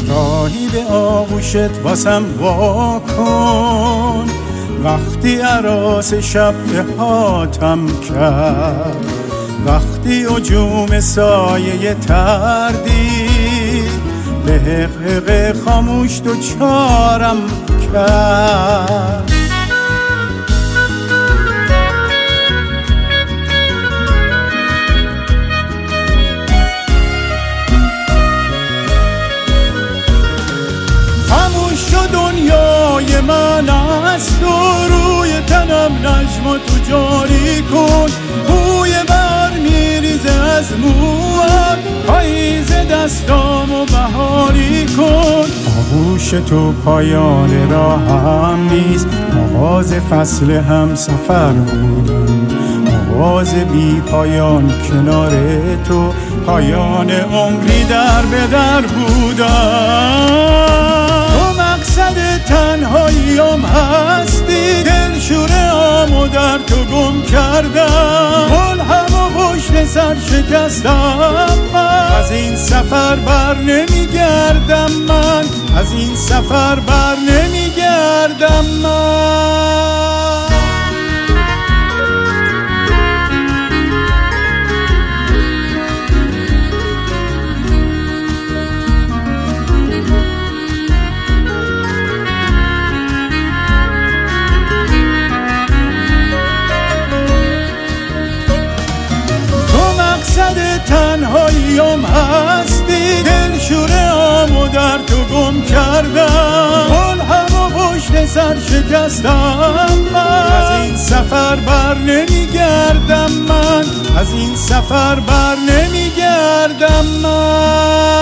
راهی به آغوشت واسم واکن، وقتی عراس شب به هاتم کرد، وقتی هجوم سایه تردید به حقیقه خاموش دوچارم کرد. خاموش شد دنیای من از تو، روی تنم نجماتو جاری کن، بوی بر میریزه از موات، پاییز دستامو بهاری کن. آغوش تو پایان راهم نیست، آغاز فصل هم سفر بودم، آغاز بی پایان کنار تو، پایان عمری در به در بودم. تو مقصد تنهاییم هستی، دلشوره‌امو در تو گم کردم، ملهم و پشت سر شکستم من، از این سفر بر نمیگردم من، از این سفر بر نمیگردم من. مقصد تنهاییم هستی، دلشوره‌امو در تو گم کردم، ملهم و پشت سر شکستم من، از این سفر بر نمیگردم من، از این سفر بر نمیگردم من.